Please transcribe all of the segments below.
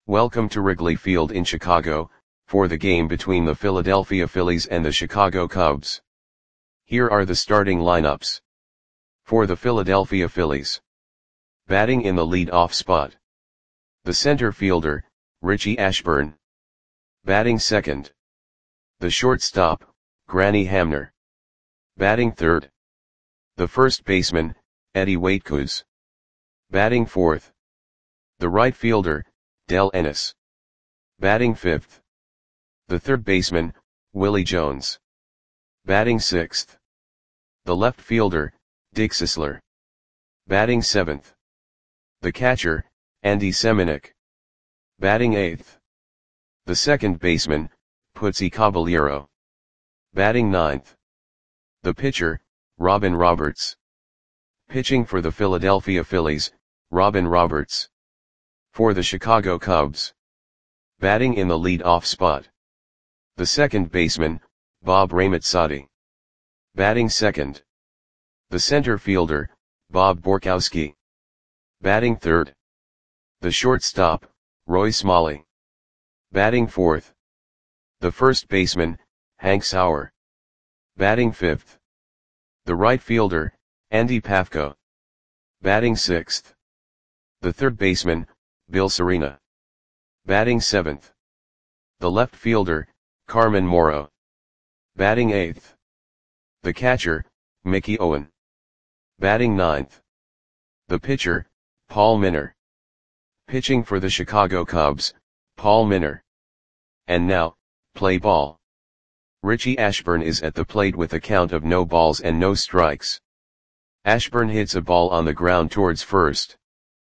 Welcome to Wrigley Field in Chicago, for the game between the Philadelphia Phillies and the Chicago Cubs. Here are the starting lineups. For the Philadelphia Phillies. Batting in the lead-off spot. The center fielder, Richie Ashburn. Batting second. The shortstop, Granny Hamner. Batting third. The first baseman, Eddie Waitkus. Batting fourth. The right fielder, Del Ennis. Batting fifth. The third baseman, Willie Jones. Batting sixth. The left fielder, Dick Sisler. Batting seventh. The catcher, Andy Semenuk. Batting eighth. The second baseman, Putsy Caballero. Batting ninth. The pitcher, Robin Roberts. Pitching for the Philadelphia Phillies, Robin Roberts. For the Chicago Cubs. Batting in the lead-off spot. The second baseman, Bob Raymatsadi. Batting second. The center fielder, Bob Borkowski. Batting third. The shortstop, Roy Smalley. Batting fourth. The first baseman, Hank Sauer. Batting fifth. The right fielder, Andy Pafko. Batting sixth. The third baseman, Bill Serena. Batting seventh. The left fielder, Carmen Morrow. Batting eighth. The catcher, Mickey Owen. Batting ninth. The pitcher, Paul Minor. Pitching for the Chicago Cubs, Paul Minor. And now, play ball. Richie Ashburn is at the plate with a count of no balls and no strikes. Ashburn hits a ball on the ground towards first.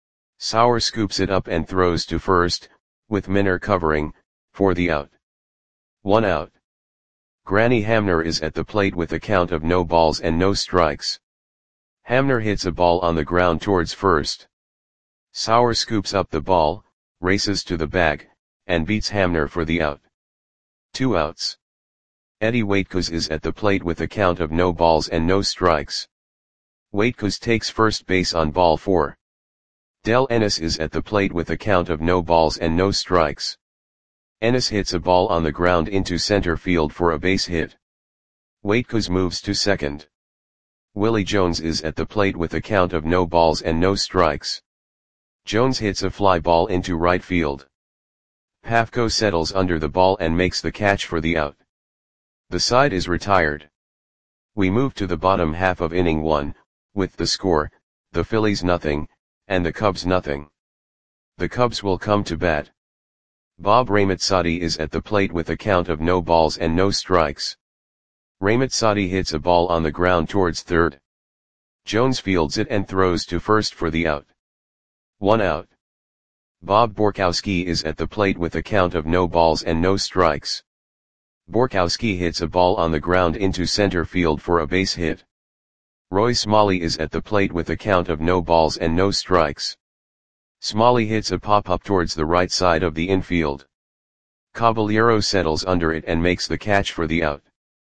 Sauer scoops it up and throws to first, with Minor covering, for the out. 1 out. Granny Hamner is at the plate with a count of no balls and no strikes. Hamner hits a ball on the ground towards first. Sauer scoops up the ball, races to the bag, and beats Hamner for the out. 2 outs. Eddie Waitkus is at the plate with a count of no balls and no strikes. Waitkus takes first base on ball 4. Del Ennis is at the plate with a count of no balls and no strikes. Ennis hits a ball on the ground into center field for a base hit. Waitkus moves to second. Willie Jones is at the plate with a count of no balls and no strikes. Jones hits a fly ball into right field. Pafko settles under the ball and makes the catch for the out. The side is retired. We move to the bottom half of inning 1, with the score, the Phillies nothing, and the Cubs nothing. The Cubs will come to bat. Bob Raymatsadi is at the plate with a count of no balls and no strikes. Raymatsadi hits a ball on the ground towards third. Jones fields it and throws to first for the out. 1 out. Bob Borkowski is at the plate with a count of no balls and no strikes. Borkowski hits a ball on the ground into center field for a base hit. Roy Smalley is at the plate with a count of no balls and no strikes. Smalley hits a pop-up towards the right side of the infield. Caballero settles under it and makes the catch for the out.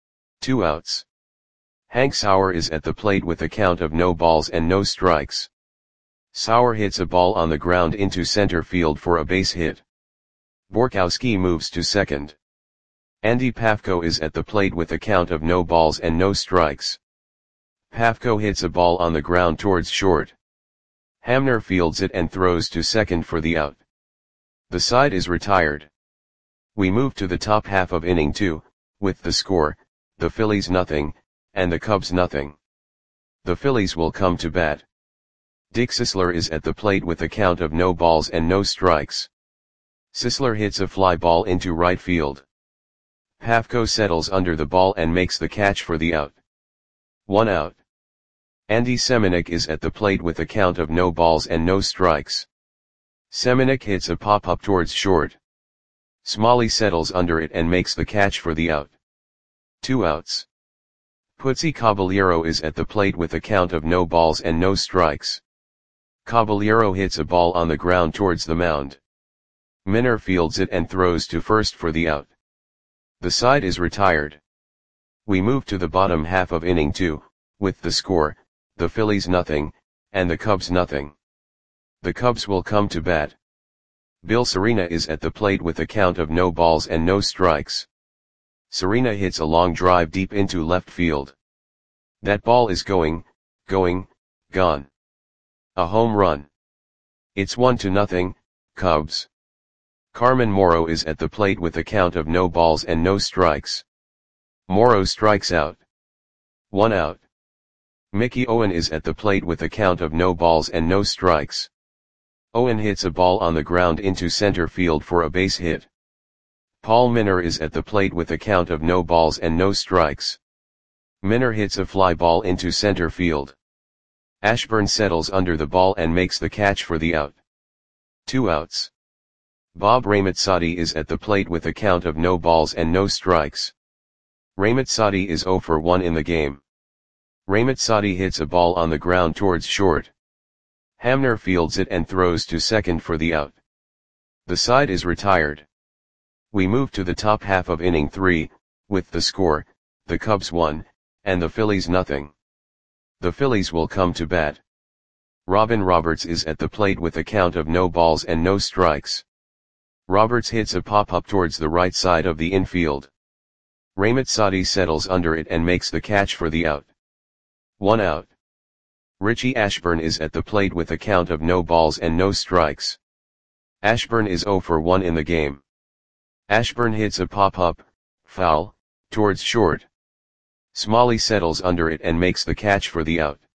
2 outs. Hank Sauer is at the plate with a count of no balls and no strikes. Sauer hits a ball on the ground into center field for a base hit. Borkowski moves to second. Andy Pafko is at the plate with a count of no balls and no strikes. Pafko hits a ball on the ground towards short. Hamner fields it and throws to second for the out. The side is retired. We move to the top half of inning 2, with the score, the Phillies nothing, and the Cubs nothing. The Phillies will come to bat. Dick Sisler is at the plate with a count of no balls and no strikes. Sisler hits a fly ball into right field. Pafko settles under the ball and makes the catch for the out. 1 out. Andy Semenuk is at the plate with a count of no balls and no strikes. Semenuk hits a pop-up towards short. Smalley settles under it and makes the catch for the out. 2 outs. Putsy Caballero is at the plate with a count of no balls and no strikes. Caballero hits a ball on the ground towards the mound. Minor fields it and throws to first for the out. The side is retired. We move to the bottom half of inning 2, with the score, the Phillies nothing, and the Cubs nothing. The Cubs will come to bat. Bill Serena is at the plate with a count of no balls and no strikes. Serena hits a long drive deep into left field. That ball is gone. A home run. It's 1-0, Cubs. Carmen Morrow is at the plate with a count of no balls and no strikes. Morrow strikes out. 1 out. Mickey Owen is at the plate with a count of no balls and no strikes. Owen hits a ball on the ground into center field for a base hit. Paul Minor is at the plate with a count of no balls and no strikes. Minor hits a fly ball into center field. Ashburn settles under the ball and makes the catch for the out. 2 outs. Bob Ramazzotti is at the plate with a count of no balls and no strikes. Ramazzotti is 0 for 1 in the game. Ramazzotti hits a ball on the ground towards short. Hamner fields it and throws to second for the out. The side is retired. We move to the top half of inning 3, with the score, the Cubs 1, and the Phillies 0. The Phillies will come to bat. Robin Roberts is at the plate with a count of no balls and no strikes. Roberts hits a pop-up towards the right side of the infield. Ramazzotti settles under it and makes the catch for the out. 1 out. Richie Ashburn is at the plate with a count of no balls and no strikes. Ashburn is 0 for 1 in the game. Ashburn hits a pop-up, foul, towards short. Smalley settles under it and makes the catch for the out.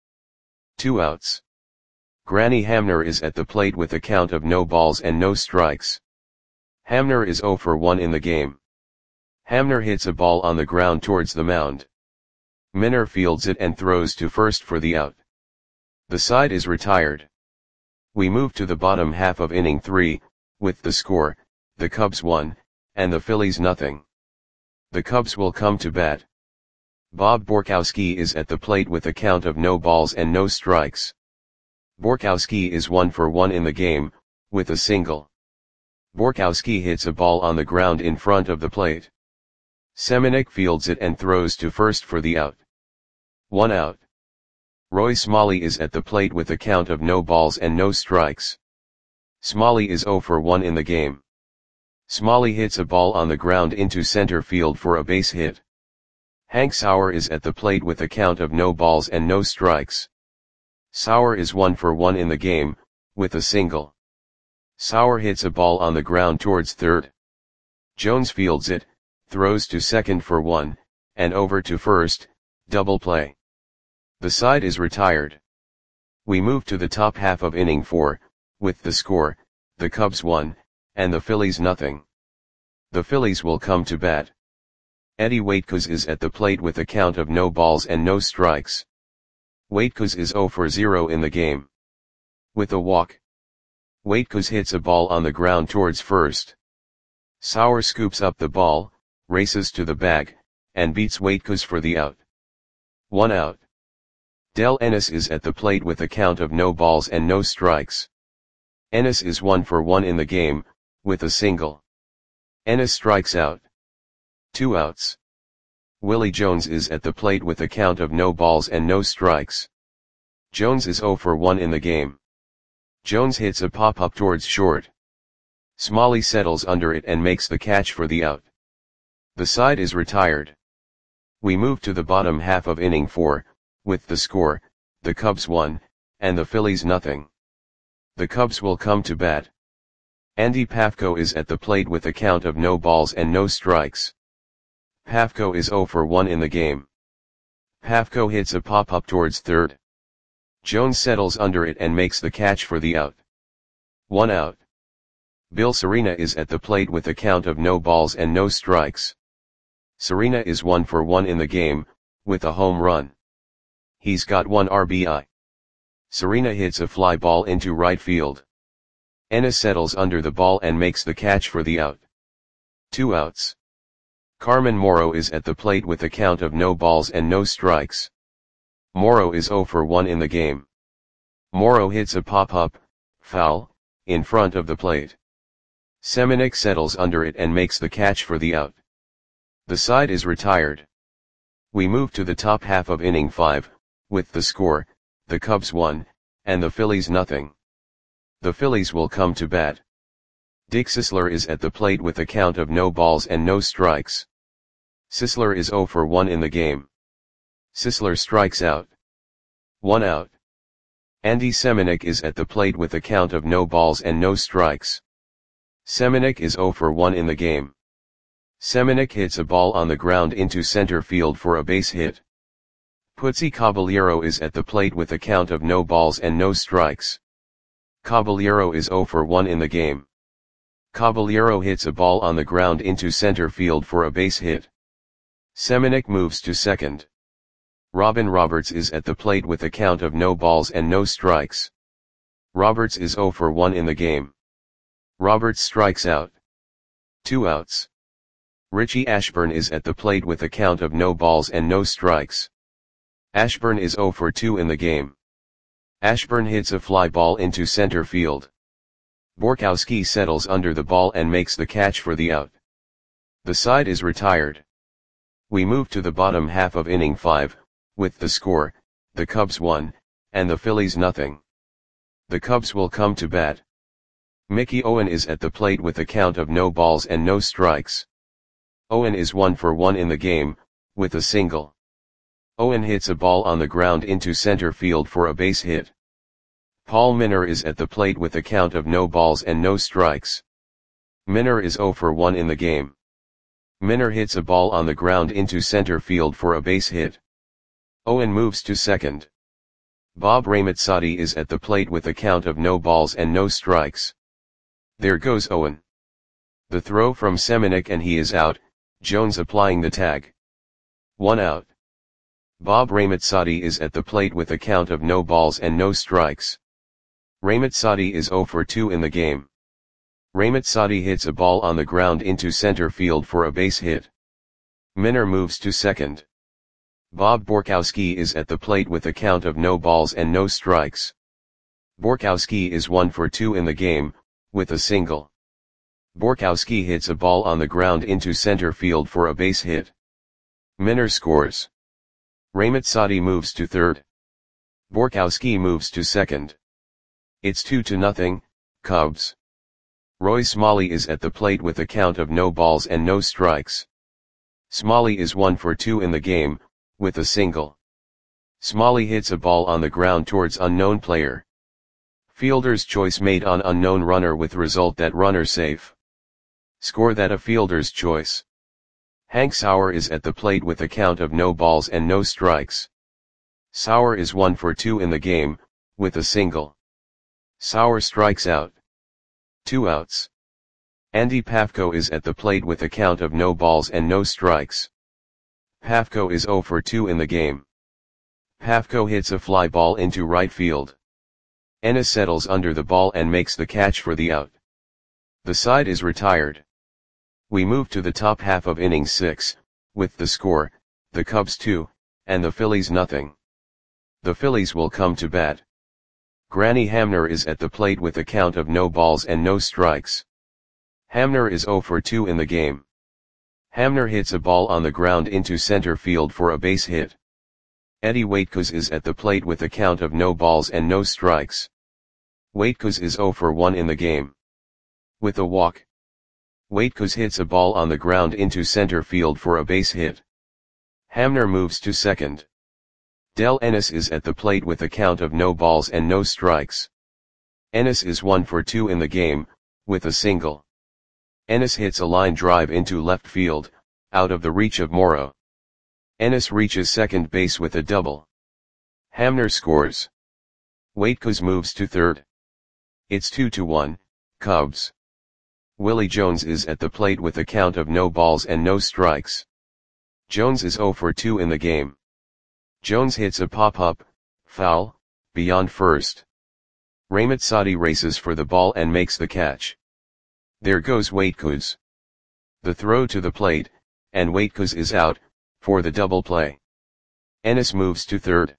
2 outs. Granny Hamner is at the plate with a count of no balls and no strikes. Hamner is 0 for 1 in the game. Hamner hits a ball on the ground towards the mound. Minor fields it and throws to first for the out. The side is retired. We move to the bottom half of inning 3, with the score, the Cubs 1, and the Phillies 0. The Cubs will come to bat. Bob Borkowski is at the plate with a count of no balls and no strikes. Borkowski is 1 for 1 in the game, with a single. Borkowski hits a ball on the ground in front of the plate. Semenuk fields it and throws to first for the out. 1 out. Roy Smalley is at the plate with a count of no balls and no strikes. Smalley is 0 for 1 in the game. Smalley hits a ball on the ground into center field for a base hit. Hank Sauer is at the plate with a count of no balls and no strikes. Sauer is 1 for 1 in the game, with a single. Sauer hits a ball on the ground towards third. Jones fields it, throws to second for 1, and over to first, double play. The side is retired. We move to the top half of inning 4, with the score, the Cubs 1, and the Phillies 0. The Phillies will come to bat. Eddie Waitkos is at the plate with a count of no balls and no strikes. Waitkos is 0 for 0 in the game. With a walk. Waitkos hits a ball on the ground towards first. Sauer scoops up the ball, races to the bag, and beats Waitkos for the out. 1 out. Del Ennis is at the plate with a count of no balls and no strikes. Ennis is 1 for 1 in the game, with a single. Ennis strikes out. 2 outs. Willie Jones is at the plate with a count of no balls and no strikes. Jones is 0 for 1 in the game. Jones hits a pop-up towards short. Smalley settles under it and makes the catch for the out. The side is retired. We move to the bottom half of inning 4, with the score, the Cubs 1, and the Phillies 0. The Cubs will come to bat. Andy Pafko is at the plate with a count of no balls and no strikes. Pafko is 0 for 1 in the game. Pafko hits a pop-up towards third. Jones settles under it and makes the catch for the out. 1 out. Bill Serena is at the plate with a count of no balls and no strikes. Serena is 1 for 1 in the game, with a home run. He's got 1 RBI. Serena hits a fly ball into right field. Ennis settles under the ball and makes the catch for the out. 2 outs. Carmen Morrow is at the plate with a count of no balls and no strikes. Morrow is 0 for 1 in the game. Morrow hits a pop-up, foul, in front of the plate. Semenuk settles under it and makes the catch for the out. The side is retired. We move to the top half of inning 5, with the score, the Cubs 1, and the Phillies 0. The Phillies will come to bat. Dick Sisler is at the plate with a count of no balls and no strikes. Sisler is 0 for 1 in the game. Sisler strikes out. 1 out. Andy Semenuk is at the plate with a count of no balls and no strikes. Semenuk is 0 for 1 in the game. Semenuk hits a ball on the ground into center field for a base hit. Putzi Caballero is at the plate with a count of no balls and no strikes. Caballero is 0 for 1 in the game. Caballero hits a ball on the ground into center field for a base hit. Semenuk moves to second. Robin Roberts is at the plate with a count of no balls and no strikes. Roberts is 0 for 1 in the game. Roberts strikes out. 2 outs. Richie Ashburn is at the plate with a count of no balls and no strikes. Ashburn is 0 for 2 in the game. Ashburn hits a fly ball into center field. Borkowski settles under the ball and makes the catch for the out. The side is retired. We move to the bottom half of inning 5, with the score, the Cubs 1, and the Phillies nothing. The Cubs will come to bat. Mickey Owen is at the plate with a count of no balls and no strikes. Owen is 1 for 1 in the game, with a single. Owen hits a ball on the ground into center field for a base hit. Paul Minner is at the plate with a count of no balls and no strikes. Minner is 0 for 1 in the game. Minner hits a ball on the ground into center field for a base hit. Owen moves to second. Bob Ramazzotti is at the plate with a count of no balls and no strikes. There goes Owen. The throw from Semenuk and he is out, Jones applying the tag. 1 out. Bob Ramazzotti is at the plate with a count of no balls and no strikes. Ramazzotti is 0 for 2 in the game. Ramazzotti hits a ball on the ground into center field for a base hit. Minner moves to second. Bob Borkowski is at the plate with a count of no balls and no strikes. Borkowski is 1 for 2 in the game, with a single. Borkowski hits a ball on the ground into center field for a base hit. Minner scores. Ramazzotti moves to third. Borkowski moves to second. It's 2-0, Cubs. Roy Smalley is at the plate with a count of no balls and no strikes. Smalley is 1 for 2 in the game, with a single. Smalley hits a ball on the ground towards unknown player. Fielder's choice made on unknown runner with result that runner safe. Score that a fielder's choice. Hank Sauer is at the plate with a count of no balls and no strikes. Sauer is 1 for 2 in the game, with a single. Sauer strikes out. 2 outs. Andy Pafko is at the plate with a count of no balls and no strikes. Pafko is 0 for 2 in the game. Pafko hits a fly ball into right field. Ennis settles under the ball and makes the catch for the out. The side is retired. We move to the top half of inning 6, with the score, the Cubs 2, and the Phillies nothing. The Phillies will come to bat. Granny Hamner is at the plate with a count of no balls and no strikes. Hamner is 0 for 2 in the game. Hamner hits a ball on the ground into center field for a base hit. Eddie Waitkos is at the plate with a count of no balls and no strikes. Waitkos is 0 for 1 in the game. With a walk. Waitkos hits a ball on the ground into center field for a base hit. Hamner moves to second. Del Ennis is at the plate with a count of no balls and no strikes. Ennis is 1 for 2 in the game, with a single. Ennis hits a line drive into left field, out of the reach of Morrow. Ennis reaches second base with a double. Hamner scores. Waitkos moves to third. It's 2-1, Cubs. Willie Jones is at the plate with a count of no balls and no strikes. Jones is 0 for 2 in the game. Jones hits a pop-up, foul, beyond first. Ramazzotti races for the ball and makes the catch. There goes Waitkos. The throw to the plate, and Waitkos is out, for the double play. Ennis moves to third.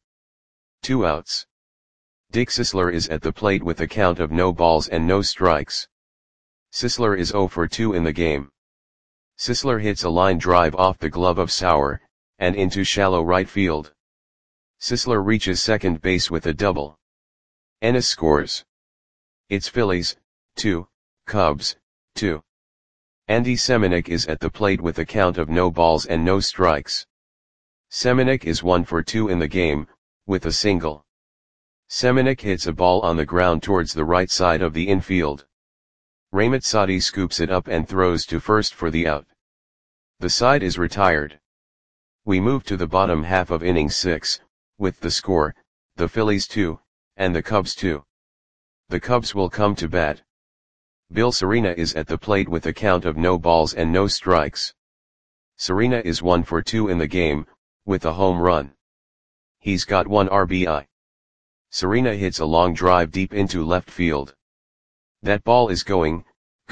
2 outs. Dick Sisler is at the plate with a count of no balls and no strikes. Sisler is 0 for 2 in the game. Sisler hits a line drive off the glove of Sauer, and into shallow right field. Sisler reaches second base with a double. Ennis scores. It's Phillies, 2, Cubs, 2. Andy Semenuk is at the plate with a count of no balls and no strikes. Semenuk is 1 for 2 in the game, with a single. Semenuk hits a ball on the ground towards the right side of the infield. Ramitsadi scoops it up and throws to first for the out. The side is retired. We move to the bottom half of inning 6, with the score, the Phillies 2, and the Cubs 2. The Cubs will come to bat. Bill Serena is at the plate with a count of no balls and no strikes. Serena is 1 for 2 in the game, with a home run. He's got 1 RBI. Serena hits a long drive deep into left field. That ball is gone.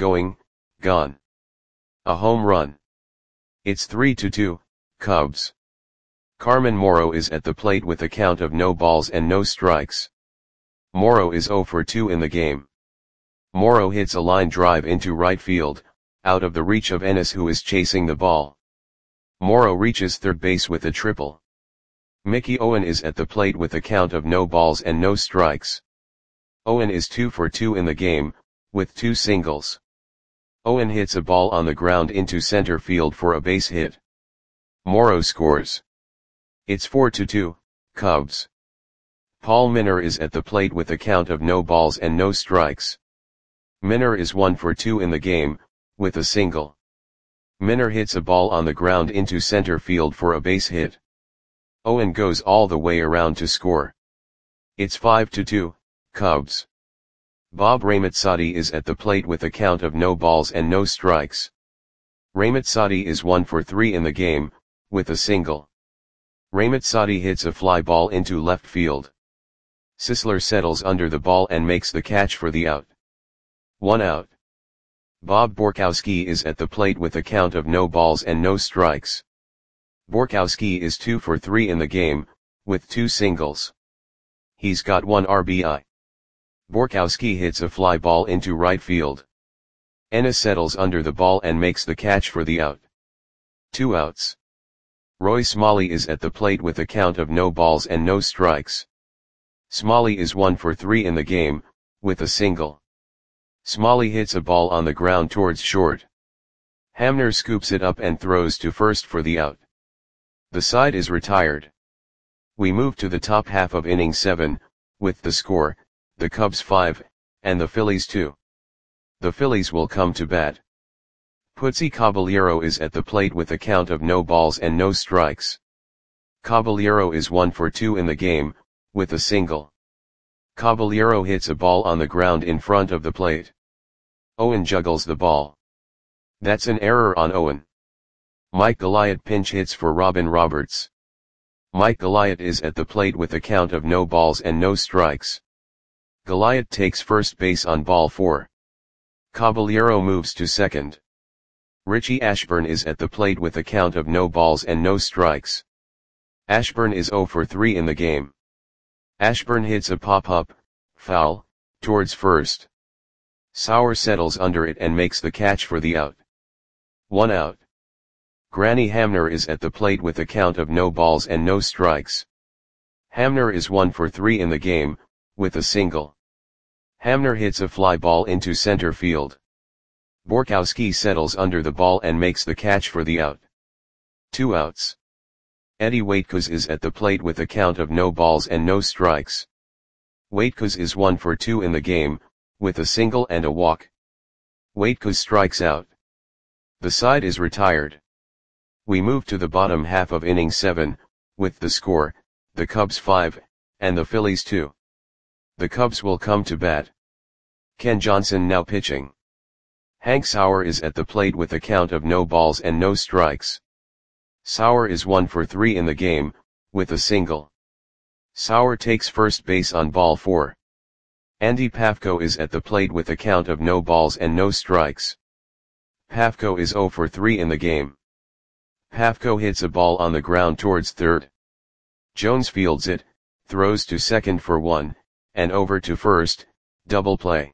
A home run. It's 3-2, Cubs. Carmen Morrow is at the plate with a count of no balls and no strikes. Morrow is 0 for 2 in the game. Morrow hits a line drive into right field, out of the reach of Ennis, who is chasing the ball. Morrow reaches third base with a triple. Mickey Owen is at the plate with a count of no balls and no strikes. Owen is 2 for 2 in the game, with 2 singles. Owen hits a ball on the ground into center field for a base hit. Morrow scores. It's 4-2, Cubs. Paul Minor is at the plate with a count of no balls and no strikes. Minor is 1 for 2 in the game, with a single. Minor hits a ball on the ground into center field for a base hit. Owen goes all the way around to score. It's 5-2, Cubs. Bob Ramitsadi is at the plate with a count of no balls and no strikes. Ramitsadi is 1 for 3 in the game, with a single. Ramitsadi hits a fly ball into left field. Sisler settles under the ball and makes the catch for the out. 1 out. Bob Borkowski is at the plate with a count of no balls and no strikes. Borkowski is 2 for 3 in the game, with 2 singles. He's got 1 RBI. Borkowski hits a fly ball into right field. Ennis settles under the ball and makes the catch for the out. 2 outs. Roy Smalley is at the plate with a count of no balls and no strikes. Smalley is 1 for 3 in the game, with a single. Smalley hits a ball on the ground towards short. Hamner scoops it up and throws to first for the out. The side is retired. We move to the top half of inning 7, with the score, the Cubs 5, and the Phillies 2. The Phillies will come to bat. Putsy Caballero is at the plate with a count of no balls and no strikes. Caballero is 1 for 2 in the game, with a single. Caballero hits a ball on the ground in front of the plate. Owen juggles the ball. That's an error on Owen. Mike Goliath pinch hits for Robin Roberts. Mike Goliath is at the plate with a count of no balls and no strikes. Goliath takes first base on ball 4. Caballero moves to second. Richie Ashburn is at the plate with a count of no balls and no strikes. Ashburn is 0 for 3 in the game. Ashburn hits a pop-up, foul, towards first. Sauer settles under it and makes the catch for the out. 1 out. Granny Hamner is at the plate with a count of no balls and no strikes. Hamner is 1 for 3 in the game, with a single. Hamner hits a fly ball into center field. Borkowski settles under the ball and makes the catch for the out. 2 outs. Eddie Waitkos is at the plate with a count of no balls and no strikes. Waitkos is 1 for 2 in the game, with a single and a walk. Waitkos strikes out. The side is retired. We move to the bottom half of inning 7, with the score, the Cubs 5, and the Phillies 2. The Cubs will come to bat. Ken Johnson now pitching. Hank Sauer is at the plate with a count of no balls and no strikes. Sauer is 1 for 3 in the game, with a single. Sauer takes first base on ball 4. Andy Pafko is at the plate with a count of no balls and no strikes. Pafko is 0 for 3 in the game. Pafko hits a ball on the ground towards third. Jones fields it, throws to second for 1, and over to first, double play.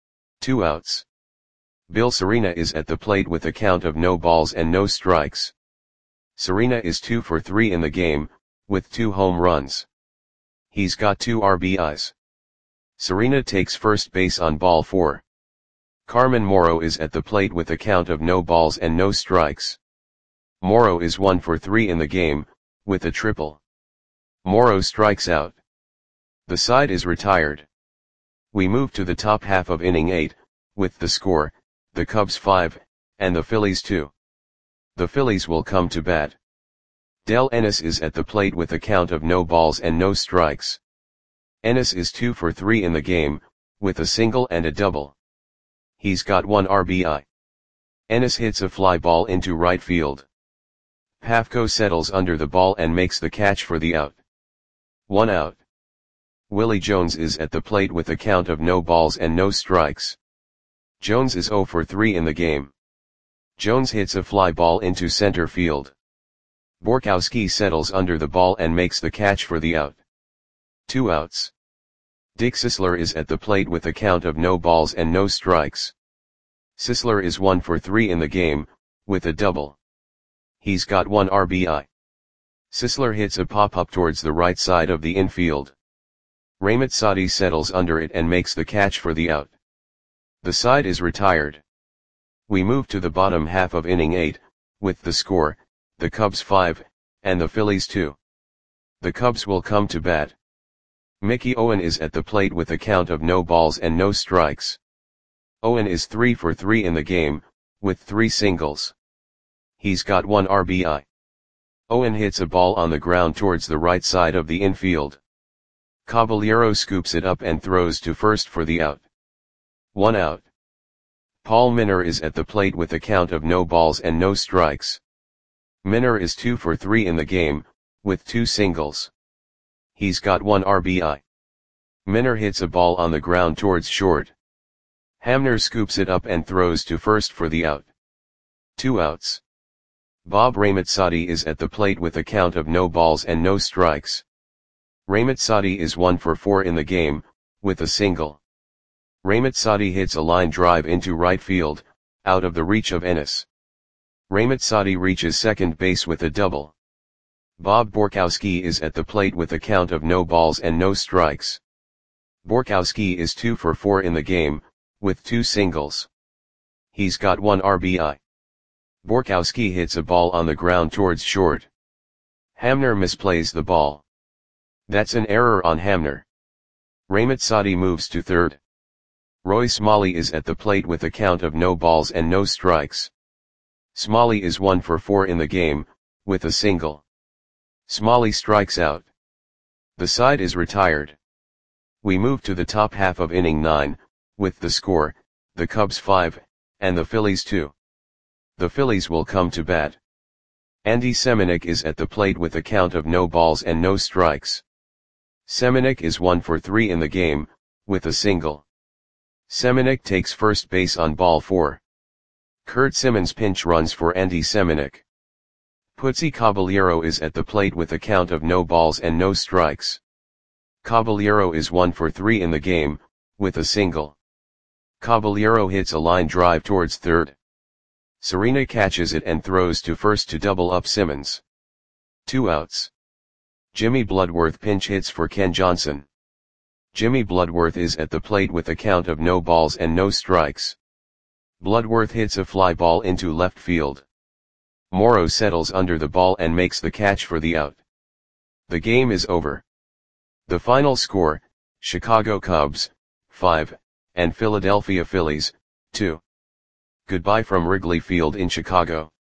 2 outs. Bill Serena is at the plate with a count of no balls and no strikes. Serena is 2 for 3 in the game, with 2 home runs. He's got 2 RBIs. Serena takes first base on ball 4. Carmen Morrow is at the plate with a count of no balls and no strikes. Morrow is 1 for 3 in the game, with a triple. Morrow strikes out. The side is retired. We move to the top half of inning 8, with the score, the Cubs 5, and the Phillies 2. The Phillies will come to bat. Del Ennis is at the plate with a count of no balls and no strikes. Ennis is 2 for 3 in the game, with a single and a double. He's got 1 RBI. Ennis hits a fly ball into right field. Pafko settles under the ball and makes the catch for the out. 1 out. Willie Jones is at the plate with a count of no balls and no strikes. Jones is 0 for 3 in the game. Jones hits a fly ball into center field. Borkowski settles under the ball and makes the catch for the out. 2 outs. Dick Sisler is at the plate with a count of no balls and no strikes. Sisler is 1 for 3 in the game, with a double. He's got 1 RBI. Sisler hits a pop-up towards the right side of the infield. Ramazzati settles under it and makes the catch for the out. The side is retired. We move to the bottom half of inning 8, with the score, the Cubs 5, and the Phillies 2. The Cubs will come to bat. Mickey Owen is at the plate with a count of no balls and no strikes. Owen is 3 for 3 in the game, with 3 singles. He's got 1 RBI. Owen hits a ball on the ground towards the right side of the infield. Caballero scoops it up and throws to first for the out. 1 out. Paul Minor is at the plate with a count of no balls and no strikes. Minor is 2 for 3 in the game, with 2 singles. He's got 1 RBI. Minor hits a ball on the ground towards short. Hamner scoops it up and throws to first for the out. 2 outs. Bob Ramazzati is at the plate with a count of no balls and no strikes. Ramazzati is 1 for 4 in the game, with a single. Ramazzati hits a line drive into right field, out of the reach of Ennis. Ramazzati reaches second base with a double. Bob Borkowski is at the plate with a count of no balls and no strikes. Borkowski is 2 for 4 in the game, with 2 singles. He's got 1 RBI. Borkowski hits a ball on the ground towards short. Hamner misplays the ball. That's an error on Hamner. Ramazzati moves to third. Roy Smalley is at the plate with a count of no balls and no strikes. Smalley is 1 for 4 in the game, with a single. Smalley strikes out. The side is retired. We move to the top half of inning 9, with the score, the Cubs 5, and the Phillies 2. The Phillies will come to bat. Andy Semenuk is at the plate with a count of no balls and no strikes. Semenuk is 1 for 3 in the game, with a single. Semenuk takes first base on ball 4. Kurt Simmons pinch runs for Andy Semenuk. Putzi Caballero is at the plate with a count of no balls and no strikes. Caballero is 1 for 3 in the game, with a single. Caballero hits a line drive towards third. Serena catches it and throws to first to double up Simmons. 2 outs. Jimmy Bloodworth pinch hits for Ken Johnson. Jimmy Bloodworth is at the plate with a count of no balls and no strikes. Bloodworth hits a fly ball into left field. Morrow settles under the ball and makes the catch for the out. The game is over. The final score, Chicago Cubs, 5, and Philadelphia Phillies, 2. Goodbye from Wrigley Field in Chicago.